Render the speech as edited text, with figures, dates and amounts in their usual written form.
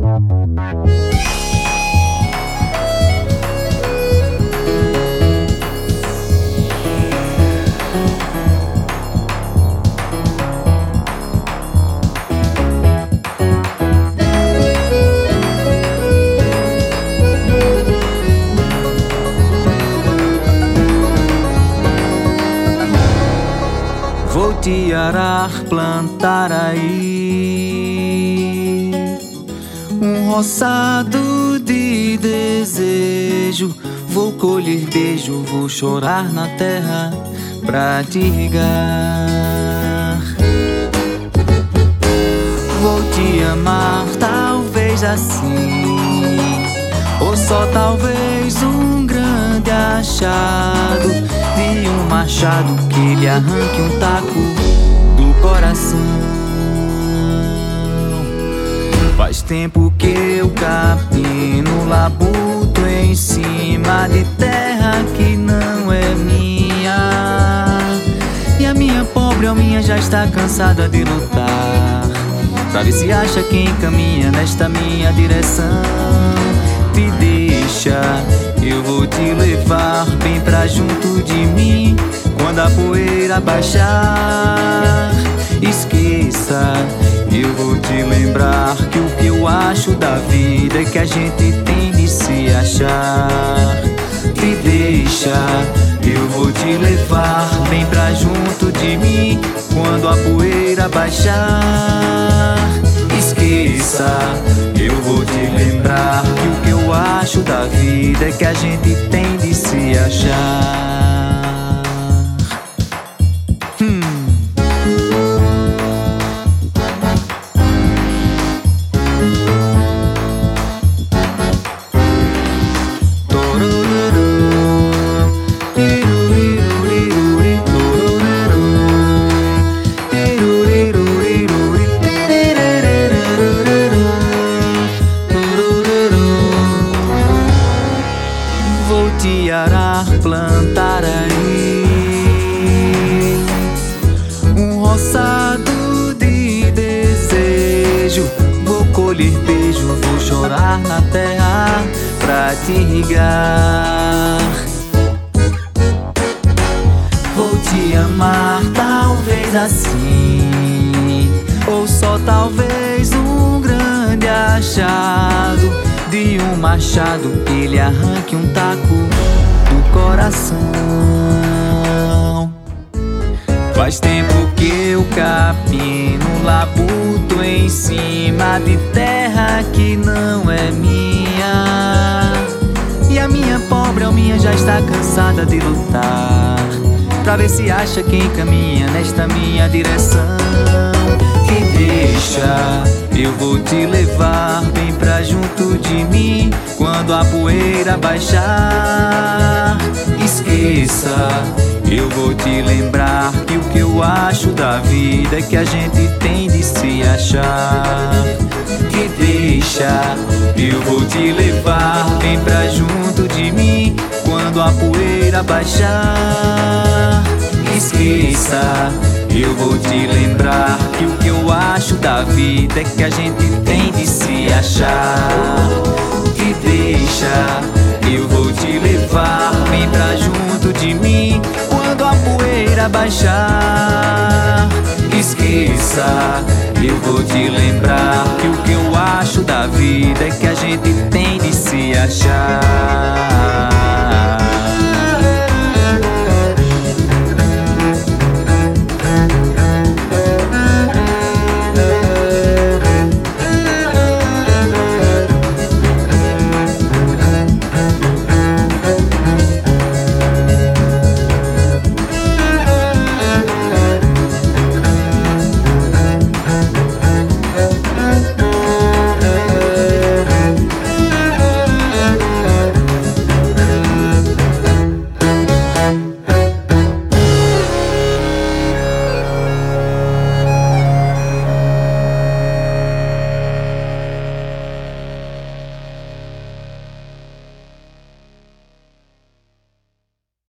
Vou te arar, plantar aí um roçado de desejo. Vou colher beijo, vou chorar na terra pra te irrigar. Vou te amar, talvez assim, ou só talvez um grande achado de um machado que lhe arranque um taco do coração. Faz tempo que eu capino labuto em cima de terra que não é minha, e a minha pobre alminha já está cansada de lutar pra ver se acha quem caminha nesta minha direção. Te deixa, eu vou te levar bem pra junto de mim quando a poeira baixar. Esqueça, eu vou te lembrar que o que eu acho da vida é que a gente tem de se achar. Te deixa, eu vou te levar bem pra junto de mim quando a poeira baixar. Esqueça, eu vou te lembrar que o que eu acho da vida é que a gente tem de se achar. Vou te arar, plantar aí um roçado de desejo. Vou colher beijo, vou chorar na terra pra te irrigar. Vou te amar, talvez assim, ou só talvez um grande achado de um machado que lhe arranque um taco do coração. Faz tempo que eu capino labuto em cima de terra que não é minha, e a minha pobre alminha já está cansada de lutar pra ver se acha quem caminha nesta minha direção. Te deixa, eu vou te levar bem pra junto de mim quando a poeira baixar. Esqueça, eu vou te lembrar que o que eu acho da vida é que a gente tem de se achar. Te deixa, eu vou te levar bem pra junto de mim quando a poeira baixar. Esqueça, eu vou te lembrar que o que eu acho da vida é que a gente tem de se achar. Te deixa, eu vou te levar bem pra junto de mim quando a poeira baixar. Esqueça, eu vou te lembrar que o que eu acho da vida é que a gente tem de se achar.